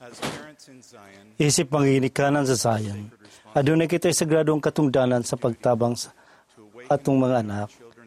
Isip manginikanan sa Zion. Adunay kita'y sagradong katungdanan sa pagtabang sa atong mga anak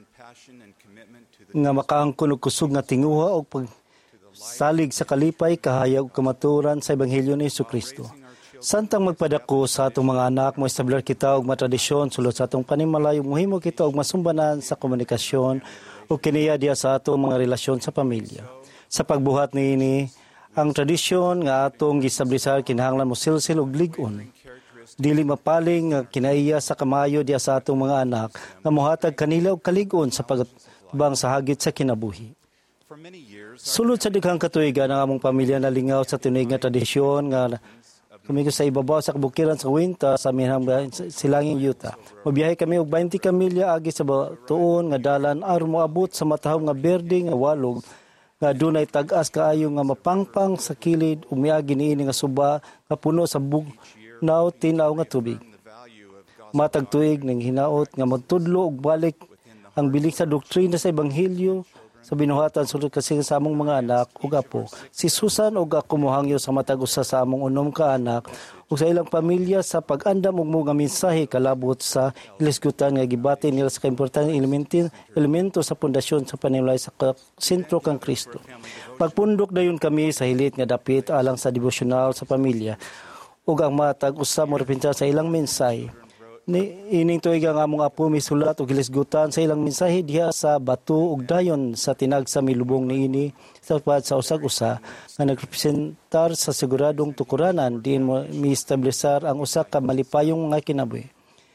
nga makaangkon og kusog nga tinguha og pagsalig sa kalipay, kahayag ug kamaturan sa Ebanghelyo ni Jesucristo. Santang magpadako sa atong mga anak, mo establir kita og matradisyon sulod sa atong panimalay ug mohimo kita og masumbanan sa komunikasyon ug kiniya diya sa atong mga relasyon sa pamilya. Sa pagbuhat niini, ang tradisyon nga atong gistablisar kinahanglan mo silsil og lig-on. Dili mapaling nga kinaiya sa kamayo diya sa atong mga anak nga mohatag kanila og kalig-on sa pagbang sa hagit sa kinabuhi. Sulod sa daghang katuigan ang among pamilya nalingaw sa tinuig nga tradisyon nga kami sa ibabaw sa kabukiran sa Winta sa minhang silanging yuta. Mabiyahe kami og 20 kamilya agi sa batuon nga dalan aron moabot sa matahom nga berde nga walog nga dunay tag-as kaayo nga mapangpang sa kilid ug miagi niini nga suba nga puno sa bugnaw tinaw nga tubig. Matag tuig ning hinaot nga magtudlo og balik ang bilik sa doktrina sa Ebanghelyo sa binuhatan sulod kasi sa among mga anak ug apo. Si Susan ug ako mohangyo sa matag usa sa among unom ka anak ug sa ilang pamilya sa pag-andam og mga mensahe kalabot sa ilisgutan nga gibati nila sa kaimportanteng elemento sa pundasyon sa panimulay sa sentro kang Kristo. Pagpundok dayon kami sa hilit nga dapit alang sa devosyonal sa pamilya ug ang matag usa mo repensar sa ilang mensahe. Ining tuig ang among apo misulat og gilisgutan sa ilang mensahe diha sa bato ug dayon sa tinag sa milubong niini sa usag-usa nga nagrepresentar sa siguradong tukuranan diin mo mi-establisar ang usa ka malipayong nga kinabuhi.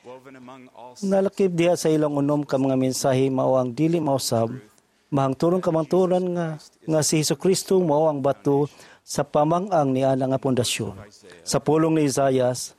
Nalakip diha sa ilang unom ka mga mensahe mao ang dili mausab, mahangturon kamangturan nga si Jesucristo mao ang bato sa pamang-ang niana nga pundasyon. Sa pulong ni Isaias,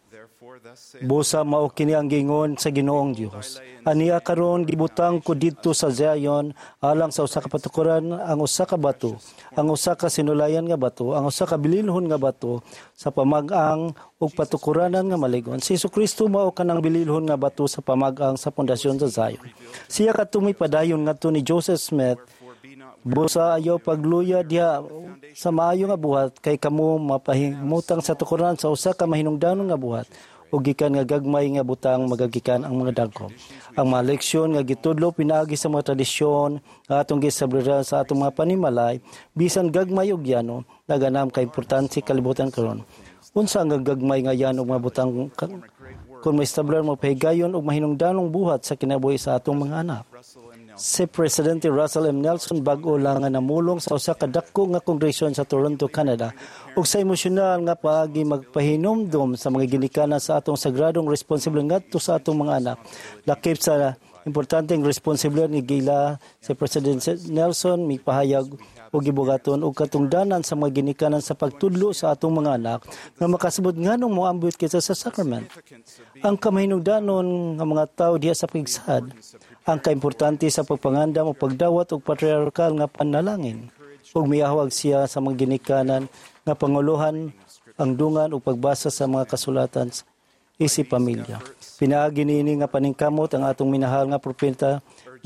busa mao kini ang gingon sa Ginoong Dios. Aniya karon gibutang ko didto sa Zion alang sa usa ka patukuran ang usa ka bato, ang usa ka sinulayan nga bato, ang usa ka bililhon nga bato sa pamag-ang ug patukuranan nga maligon. Si Jesucristo mao kanang bililhon nga bato sa pamag-ang sa pundasyon sa Zion. Siya kadtong padayon ngadto ni Joseph Smith. Busa ayaw pagluya diha sa maayo nga buhat kay kamo mapahimutang sa tukuran sa usa ka mahinungdanon nga buhat. O gikan nga gagmay nga butang magagikan ang mga dagko. Ang mga leksyon nga gitudlo pinaagi sa mga tradisyon nga atong gisabliran sa atong mga panimalay, bisan gagmay og yano, naganam ka importante kalibutan karon. Unsa ang gagmay nga yan og mga butang kung may establir mo pahigayon og mahinungdanong buhat sa kinabuhi sa atong mga anak. Si Presidente Russell M. Nelson bag-o lang nga namulong sa usa ka dako nga kongresyon sa Toronto, Canada ug sa emosyonal nga paagi magpahinomdom sa mga ginikanan sa atong sagradong responsible ngadto sa atong mga anak. Lakip sa importanteng responsible ni gila si President Nelson mipahayag o gibugaton og katungdanan sa mga ginikanan sa pagtudlo sa atong mga anak nga makasabot nganong moambot kita sa sacrament. Ang kamahinungdanon nga mga tawo diha sa pigsad, ang kaimportante sa pagpangandam o pagdawat og patriarkal nga panalangin ug miahwag siya sa mga ginikanan nga panguluhan ang dungan o pagbasa sa mga kasulatan isip pamilya. Pinaagi niini nga paningkamot ang atong minahal nga propeta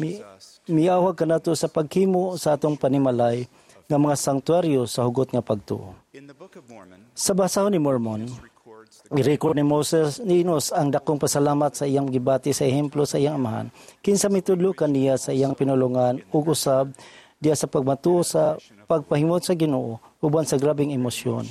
miawag kanato sa paghimo sa atong panimalay nga mga sanktuaryo sa hugot nga pagtuo. Sa basahon ni Mormon, i-record ni Moses ni Enos ang dakong pasalamat sa iyang gibati sa ehemplo sa iyang amahan. Kinsa mitudlo kaniya sa iyang pinulungan ug usab diya sa pagmatuo sa pagpahimot sa Ginoo uban sa grabing emosyon.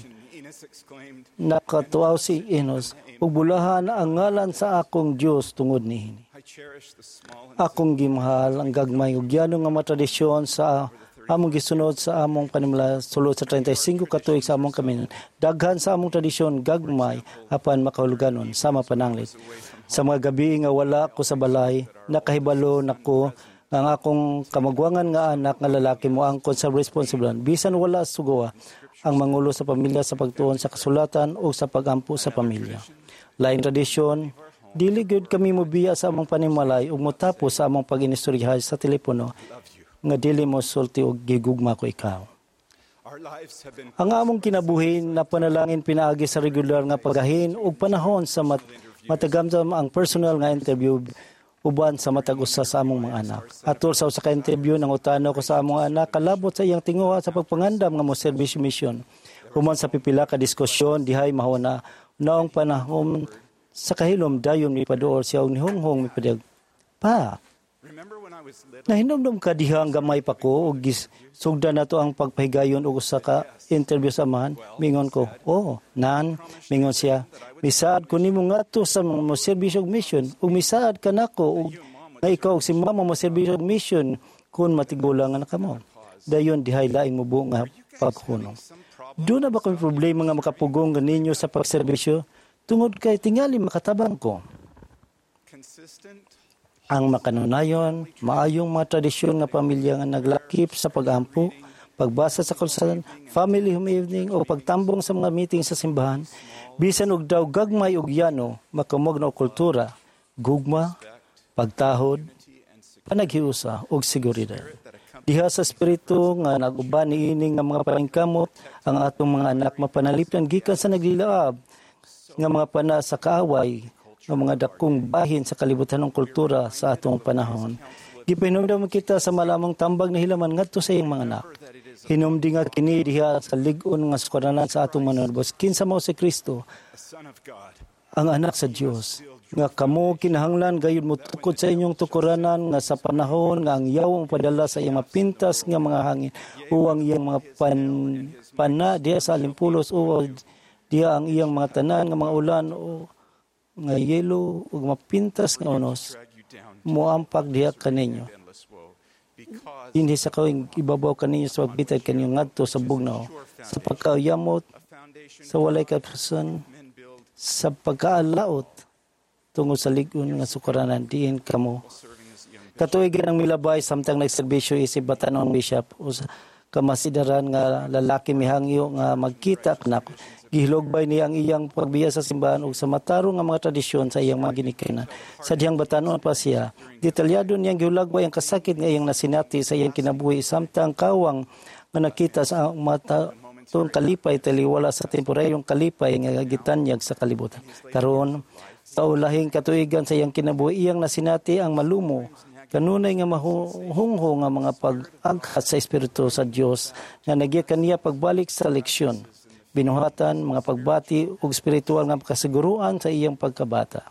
Nakatuaw si Enos ug bulahan ang ngalan sa akong Dios tungod niini. Akong gimahal ang gagmay ug yano nga matradisyon sa among gisunod sa among panimula sulod sa 35 ka tuig sa among kaminan. Daghan sa among tradisyon gagmay apan makahuluganon sama pananglit. Sa mga gabi nga wala ko sa balay, nakahibalo nako ang akong kamagwangan nga anak nga lalaki mo angkon sa responsibilidad bisan wala sugoa ang mangulo sa pamilya sa pagtuon sa kasulatan o sa pagampo sa pamilya. Lain tradisyon, dili gyud kami mobiya sa among panimalay ug motapos sa among pag-inistoryahan sa telepono nga dili mo sulti og gigugma ko ikaw. Ang among kinabuhi na panalangin pinaagi sa regular nga pagahin ug panahon sa matagamdam ang personal nga interview uban sa matag usa sa among mga anak. Atol sa usa ka interview nang utano ko sa among anak kalabot sa iyang tinguha sa pagpangandam nga mo serbisyo mission. Human sa pipila ka diskusyon, dihay mahuna. Naong panahon sa kahilom, dayon mipadoor siya ni Honghong mipadag. Pa, nahinomdom ka diha ang gamay pa ko, o sugda na to ang pagpahigayon o sa ka interview sa man. Mingon ko, nan, mingon siya, misaad ko nimo nga to sa mga servisyo og mission, o misaad ka nako, nga ikaw si mama mo servisyo og mission, kung matigulangan na ka mo. Dayon dihay laing mo buong nga paghunong. Doon na ba kami problema nga makapugong ganinyo sa pagserbisyo? Tungod kay tingali makatabang ko. Ang makanunayon, maayong mga tradisyon nga pamilya nga naglakip sa pagampo, pagbasa sa kulsan, family home evening o pagtambong sa mga meeting sa simbahan, bisan og daw gagmay og yano, makamog na kultura, gugma, pagtahod, panaghiusa og seguridad. Diha sa espiritu nga nag-uban niining nga mga paningkamot, ang atong mga anak mapanalipdan gikan sa naglilaab nga mga pana sa kaaway, nga mga dakong bahin sa kalibutan ng kultura sa atong panahon. Gipahinumdum kita sa malamang tambag na hilaman ngadto sa iyang mga anak. Hinumdi nga kini diha sa lig-on nga sukaranan sa atong manunubos. Kinsa mao si Kristo, ang anak sa Dios. Nga kamo kinahanglan gayud mo tukod sa inyong tukuranan nga sa panahon nga ang yaw padala sa iyang mapintas nga mga hangin o ang iyang mga pana diha sa alimpulos o diha ang iyang mga tanan nga mga ulan o nga yelo o mapintas nga unos moampak diha kaninyo. Hindi sa kawing ibabaw kaninyo sa pagbitad kaninyo ngadto sa bugnaw sa pagkayamot sa walay kapuson sa pagkaalaot tungod sa lig-on nga sukaranan diin kamo. Katuigan ang milabay samtang nagserbisyo isip batanon bishop o kamasidaran nga lalaki mihangyo nga magkita kanak. Gihilogbay niya ang iyang pagbiya sa simbahan o sa matarong nga mga tradisyon sa iyang mga ginikanan. Sa diyang batanon pa siya, detalyado niyang gihilogbay ang kasakit nga iyang nasinati sa iyang kinabuhi samtang kawang nga nakita sa mata tong kalipay taliwala sa temporaryong kalipay nga gitanyag sa kalibutan. Karon sa ulahing katuigan sa iyang kinabuhi, iyang nasinati ang malumo, kanunay nga mahungho nga mga pag-aghat sa Espiritu sa Dios nga nagyakan niya pagbalik sa leksyon, binuhatan, mga pagbati ug espiritual nga kasiguruan sa iyang pagkabata.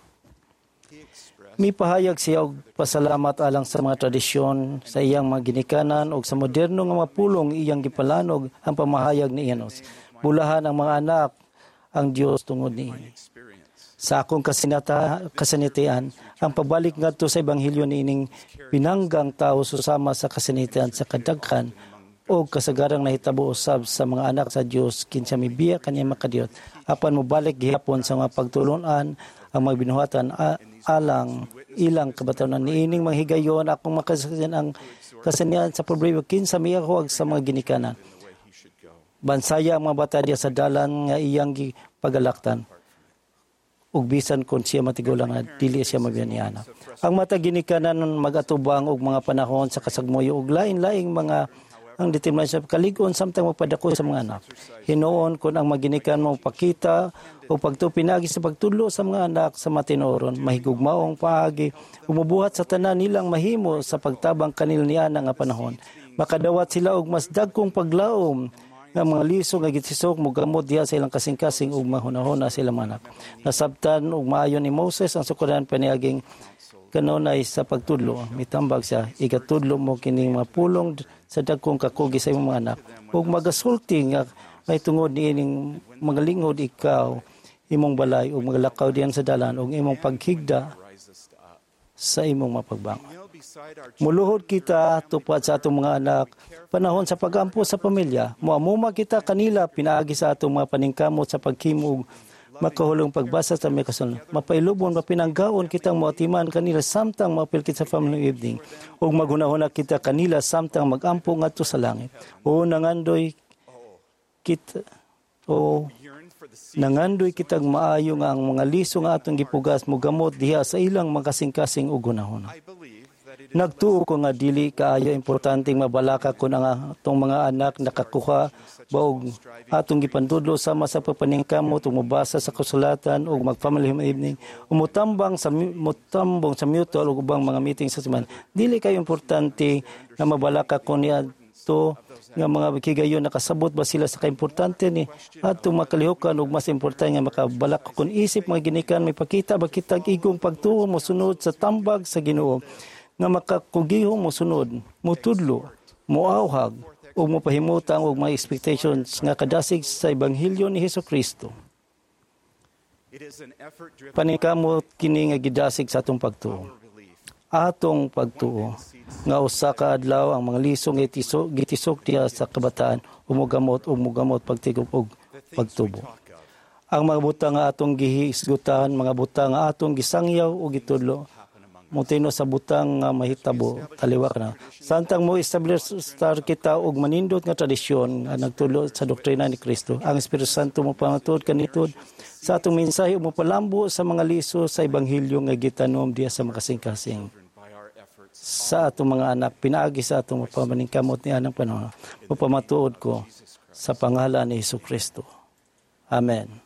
Mipahayag siya og pasalamat alang sa mga tradisyon sa iyang mga ginikanan ug sa moderno nga mga pulong iyang gipalanog ang pamahayag ni Enos. Bulahan ang mga anak ang Dios tungod niini. Sa akong kasanitian, ang pagbalik ngadto sa ebanghelyo niining pinanggang tao susama sa kasanitian sa kadaghan o kasagarang nahitabo usab sa mga anak sa Dios kinsa mibiya kaniya makadiyot. Apan mobalik gihapon sa mga pagtulon-an ang mga binuhatan alang ilang kabatanon niining manghigayon akong makasaksihan ang kasanian sa problema kinsa miyahuag sa mga ginikanan. Bansaya ang mga bata diya sa dalan nga iyang pagalaktan. Ug bisan kon siya matigulang na dili siya mabiyaniana. Ang mata ginikanan magatubang og mga panahon sa kasagmuyo ug lain-laing mga ang determinasyon sa kaligon samtang magpadako sa mga anak. Hinuon kon ang maginikan mo pakita o pagtupinagi sa pagtudlo sa mga anak sa matinoron, mahigugmaong paagi, umubuhat sa tanan nilang mahimo sa pagtabang kanil niya nga panahon. Makadawat sila og mas dagkong paglaom nga mga liso nga gitisok mo gamot diha sa ilang kasing-kasing ug mahunahuna sila manak. Nasabtan ug maayo ni Moses ang sukuran paniaging kanunay sa pagtudlo. Mitambag siya, igatudlo mo kining mga pulong sa dagkong kakugi sa imong mga anak. Ug magasulti nga may tungod niining mga lingod ikaw imong balay ug maglakaw diyan sa dalan ug imong paghigda sa imong mapagbang. Muluhod kita tupad sa atong mga anak panahon sa pagampo sa pamilya. Muamuma kita kanila pinaagi sa atong mga paningkamot sa pagkimog makahulong pagbasa sa mga kasunod. Mapailubon mapinanggaon kitang moatiman kanila samtang mapilkit sa family evening ug maghunahuna kita kanila samtang magampo ngadto sa langit. O nangandoy kitag maayo nga ang mga liso nga atong gipugas mo gamot diha sa ilang makasing-kasing ug hunahuna. Nagtuo ko nga dili kaayo importanteng mabalaka kun ang atong mga anak nakakuha baog atong gipantudlo sama sa papaningkamot ug mobasa sa kasulatan ug mag-family evening umutambong sa mutual ug ubang mga meeting sa simbahan. Dili kayo importante nga mabalaka kun niya ato nga mga kigayon nakasabot ba sila sa kaimportante ni atong makalihukan ug mas importante nga makabalak kung isip mga ginikan may pakita ba kitag igong pagtuo mo sunod sa tambag sa Ginoo nga makakugihong mo sunod mo tudlo mo awhag ug mo pahimutang og mga expectations nga kadasig sa ebanghelyo ni Hesukristo. Panikamot kini nga gidasig sa atong pagtuo. Atong pagtuo nga usa ka adlaw ang mga lisong gitisok diha sa kabataan umugamot pagtigom og pagtubo. Ang mga butang nga atong gihisgutan, mga butang nga atong gisangyaw o gitudlo, mutino sa butang nga mahitabo taliwak na. Santang mo establish kita og manindot nga tradisyon nga nagtulo sa doktrina ni Kristo. Ang Espiritu Santo mo pangatuod kanitod sa atong mensahe mo palambo sa mga liso sa ebanghelyo nga gitanom diha sa makasing-kasing. Sa atong mga anak, pinaagi sa atong mapamaningkamot ni anang panahon. Mapamatuod ko sa pangalan ni Hesukristo. Amen.